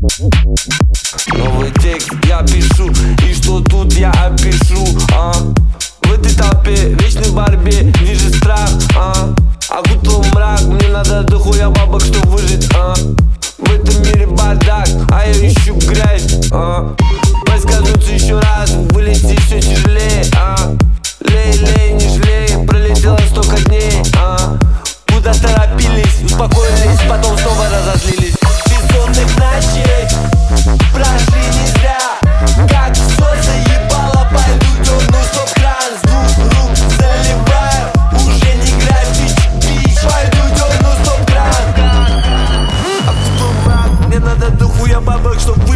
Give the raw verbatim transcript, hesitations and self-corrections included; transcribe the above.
Новый текст я пишу, и что тут я опишу, а? В этой толпе, вечной борьбе, вижу страх, а? Окутал мрак, мне надо дохуя бабок, чтоб выжить, а? В этом мире бардак, а я ищу грязь, а? Поскользнуться еще раз, вылететь все тяжелее, а? Лей, лей, не жалей, пролетело столько дней, а? Куда торопились, успокоились, потом снова разозлились. Бессонных ночей прошли не зря, как все заебало, пойду дерну стоп-кран, с двух рук заливаю, уже не графич, бич, пойду дерну стоп-кран. А кто мрак, мне надо дохуя бабок, чтоб вы